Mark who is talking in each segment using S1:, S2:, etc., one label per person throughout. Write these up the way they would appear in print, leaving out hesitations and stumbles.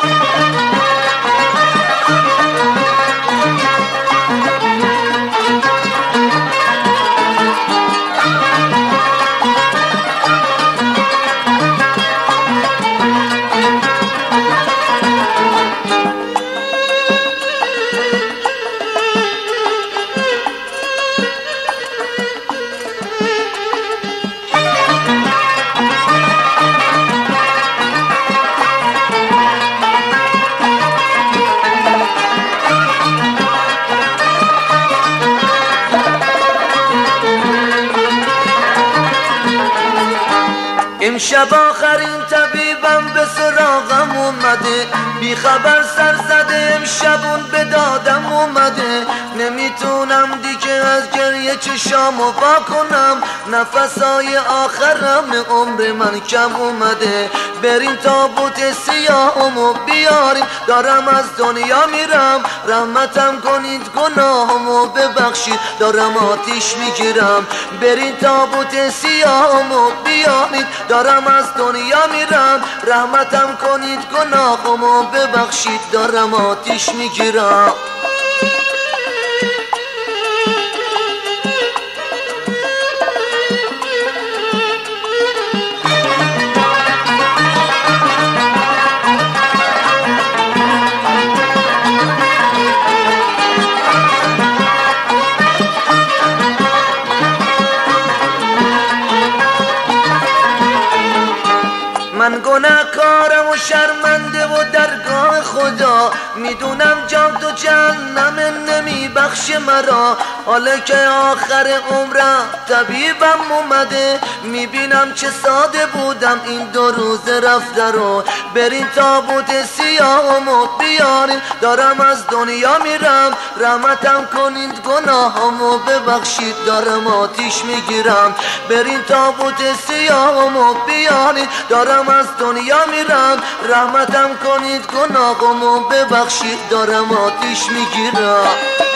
S1: امشب آخرین طبیبم به سراغم اومده، بی خبر سر زده امشبون به دادم اومده. نمیتونم دیگه از گریه چشامو وا کنم، نفسای آخرم عمر من کم اومده. برین تابوت سیاهمو بیارین، دارم از دنیا میرم، رحمتم کنید گناهمو ببخشید، دارم آتیش میگیرم. برین تابوت سیاهمو بیارین، دارم از دنیا میرم، رحمتم کنید گناهمو ببخشید، دارم آتیش میگیرم. من گناهکارم و شرمنده و درگاه خدا، میدونم جان تو جهنم نمیبخش مرا. حالا که آخر عمرم طبیبم اومده، میبینم چه ساده بودم این 2 روز رفته رو. برین تابوت سیاهمو بیارین، دارم از دنیا میرم، رحمتم کنید گناهمو ببخشید، دارم آتیش میگیرم. برین تابوت سیاهمو بیارین، دارم از دنیا میرم، رحمتم کنید گناهمو ببخشید، دارم آتیش میگیرم.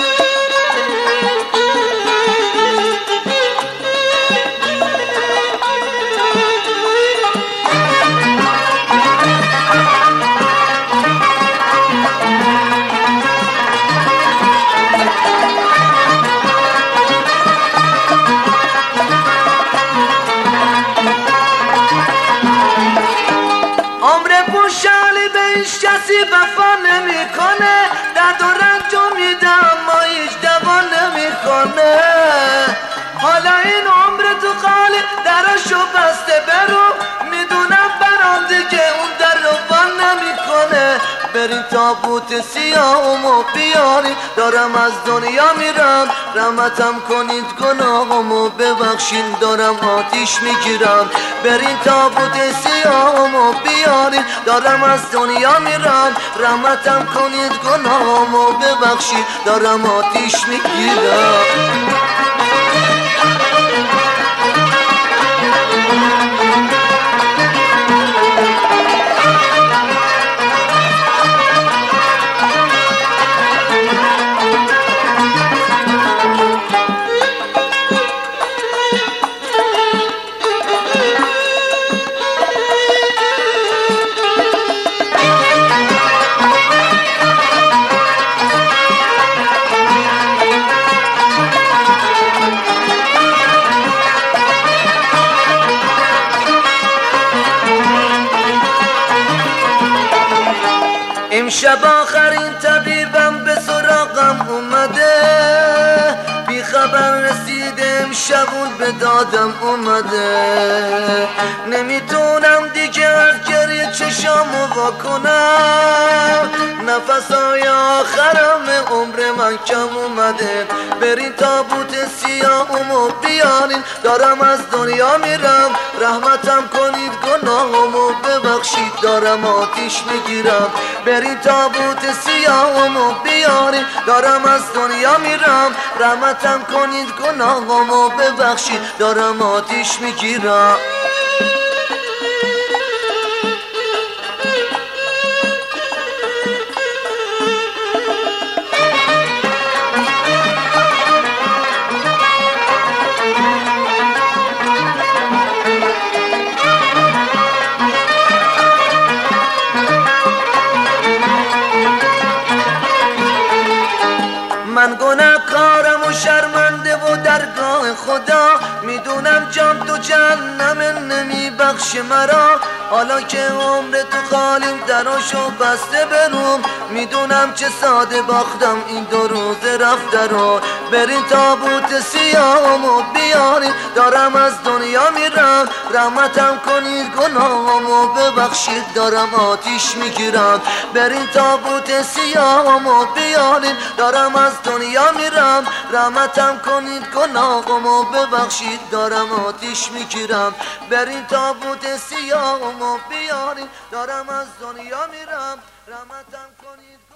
S1: کسی وفا نمیکنه، درد و رنجو میدم ما هیچ دوا نمیکنه. حالا این عمر تو خالی درشو بسته، برو میدونم برام دیگه اون در رو بان نمیکنه. برین تابوت سیاهمو بیارین، دارم از دنیا میرم، رحمتم کنید گناهمو ببخشین، دارم آتیش میگیرم. برین تابوت سیاهمو بیارین، دارم از دنیا میرم، رحمتم کنید گناهمو ببخشید، دارم آتیش میگیرم. امشب آخرین طبیبم به سراغم اومده، بی خبر رسیده امشبون به دادم اومده. نمیتونم دیگه از گریه چشامو وا کنم، نفسای آخرم عمر من کم اومده. برین تابوت سیاهمو بیارین، دارم از دنیا میرم، رحمتم کنید گناهمو ببخشید، دارم آتیش میگیرم. برین تابوت سیاهمو بیارین، دارم از دنیا میرم، رحمتم کنید گناهمو ببخشید، دارم آتیش میگیرم. خدا میدونم جام تو جهنم نمیبخش مرا حالا که عمر تو خالیم دراشو بسته بروم میدونم چه ساده باختم این 2 روز رفته رو برین تابوت سیاهمو بیارین دارم از دنیا میرم رحمتم کنید گناهامو ببخشید دارم آتیش میگیرم برین تابوت سیاهمو بیارین دارم از دنیا میرم رحمتم کنید گناهامو ببخشید دارم آتیش میگیرم برین تابوت سیاهمو بیارین دارم از دنیا میرم رحمتم کنید